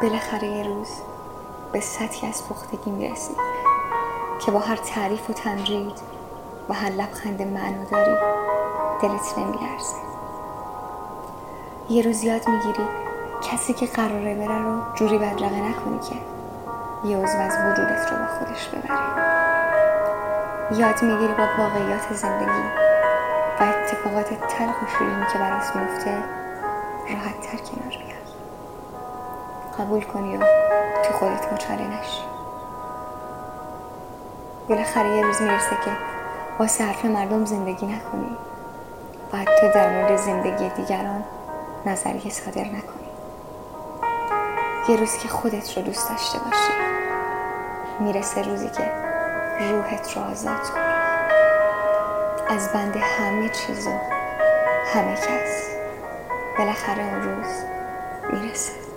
بالاخره یه روز به سطحی از پختگی میرسی که با هر تعریف و تمجید و هر لبخند معناداری دلت نمیلرزه. یه روز یاد میگیری کسی که قراره بره رو جوری بدرقه نکنی که یه عضو از وجودت رو با خودش ببره. یاد میگیری با واقعیات زندگی و اتفاقات تلخ و شیرینی که برات میفته راحت تر کنار بیای. قبول کنی و تو خودت مچاله نشی. بالاخره یه روز میرسه که واسه حرف مردم زندگی نکنی و حتی در مورد زندگی دیگران نظریه صادر نکنی. یه روز که خودت رو دوست داشته باشی. میرسه روزی که روحت رو آزاد کنی از بند همه چیز و همه کس. بالاخره اون روز میرسه.